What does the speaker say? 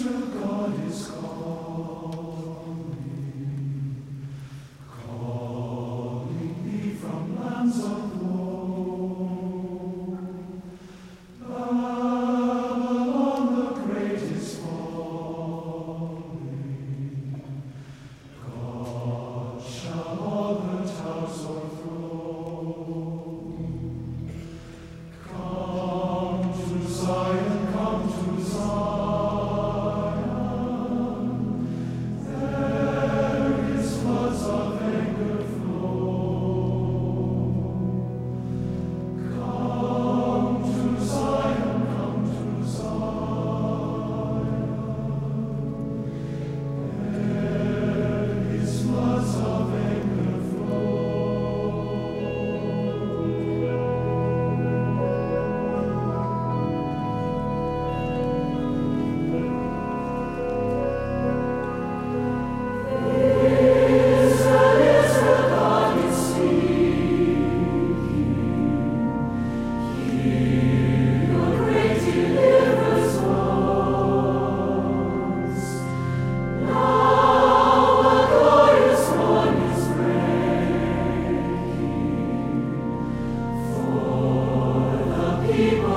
Israel, God is calling thee from lands of woe. Babylon the great is falling. God shall all her towers o'erthrow. Come to Zion, come to Zion. There is floods of anger flow. Come to Zion, come to Zion. There is floods of anger flow. Israel, God is speaking. Hear your great deliverer's voice. Now a glorious morn is breaking for the people